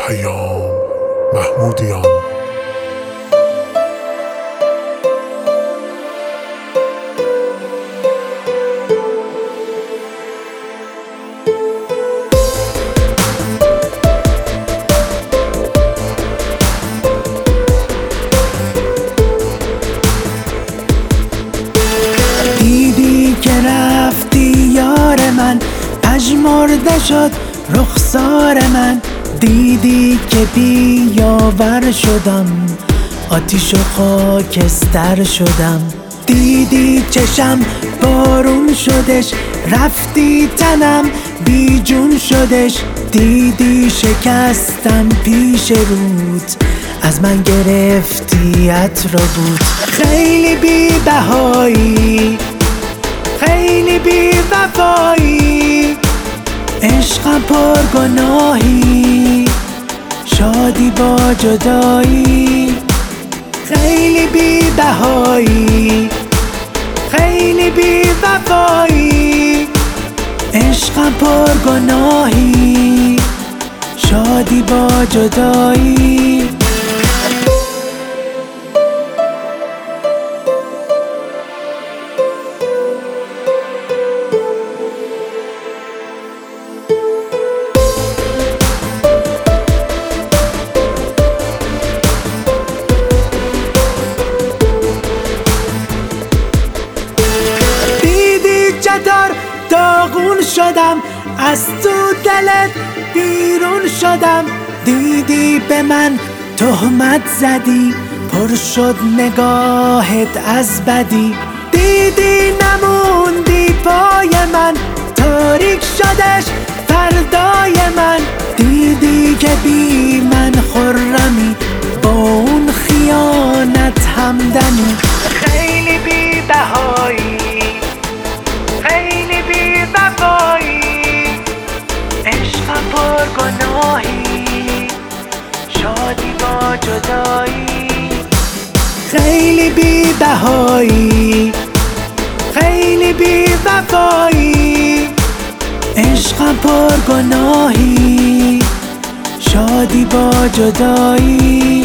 پیام محمودیان. دیدی که رفتی یار من، پژمرده شد رخسار من. دیدی که بی‌یاور شدم، آتیش و خاکستر شدم. دیدی چشم بارون شدش، رفتی تنم بی جون شدش. دیدی شکستم پیش رود، از من گرفتیت رو بود. خیلی بی بهایی، خیلی بی وفایی، عشقم پرگناهی، شادی با جدایی. خیلی بی بهایی، خیلی بی وفایی، عشقم پرگناهی، شادی با جدایی. چطور داغون شدم، از تو دلت بیرون شدم. دیدی به من تهمت زدی، پر شد نگاهت از بدی. دیدی نموندی پای من، تاریک شدش فردای من. دیدی که بی من خرمی، با اون خیانت همدمی. خیلی بی بهایی، خیلی بی وفایی، عشقم پرگناهی، شادی با جدایی. خیلی بی بهایی، خیلی بی وفایی، عشقم پرگناهی، شادی با جدایی.